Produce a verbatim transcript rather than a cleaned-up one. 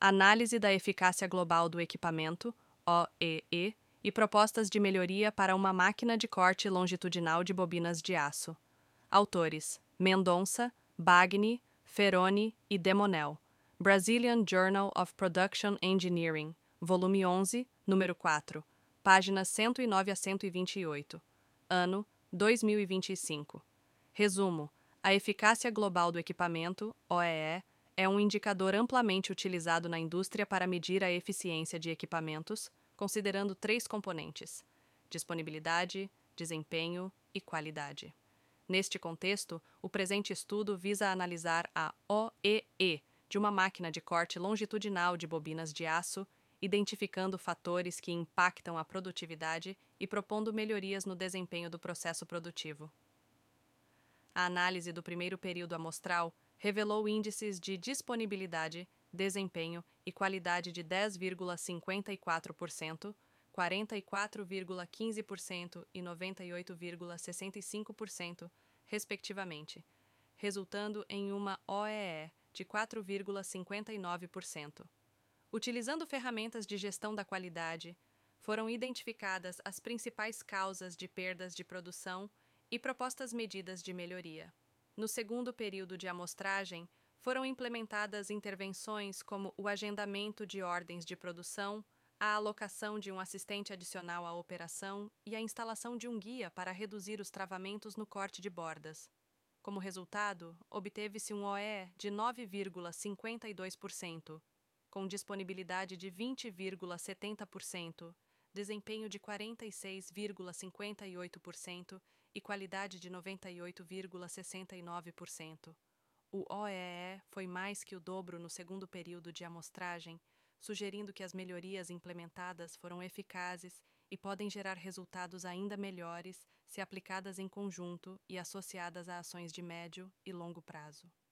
Análise da eficácia global do equipamento, O E E, e propostas de melhoria para uma máquina de corte longitudinal de bobinas de aço. Autores: Mendonça, Bagni, Ferroni e Demonel. Brazilian Journal of Production Engineering, volume onze, número quatro, páginas cento e nove a cento e vinte e oito. Ano: dois mil e vinte e cinco. Resumo: a eficácia global do equipamento, O E E, é um indicador amplamente utilizado na indústria para medir a eficiência de equipamentos, considerando três componentes: disponibilidade, desempenho e qualidade. Neste contexto, o presente estudo visa analisar a O E E de uma máquina de corte longitudinal de bobinas de aço, identificando fatores que impactam a produtividade e propondo melhorias no desempenho do processo produtivo. A análise do primeiro período amostral revelou índices de disponibilidade, desempenho e qualidade de dez vírgula cinquenta e quatro por cento, quarenta e quatro vírgula quinze por cento e noventa e oito vírgula sessenta e cinco por cento, respectivamente, resultando em uma O E E de quatro vírgula cinquenta e nove por cento. Utilizando ferramentas de gestão da qualidade, foram identificadas as principais causas de perdas de produção e propostas medidas de melhoria. No segundo período de amostragem, foram implementadas intervenções como o agendamento de ordens de produção, a alocação de um assistente adicional à operação e a instalação de um guia para reduzir os travamentos no corte de bordas. Como resultado, obteve-se um O E de nove vírgula cinquenta e dois por cento, com disponibilidade de vinte vírgula setenta por cento, desempenho de quarenta e seis vírgula cinquenta e oito por cento e qualidade de noventa e oito vírgula sessenta e nove por cento. O O E E foi mais que o dobro no segundo período de amostragem, sugerindo que as melhorias implementadas foram eficazes e podem gerar resultados ainda melhores se aplicadas em conjunto e associadas a ações de médio e longo prazo.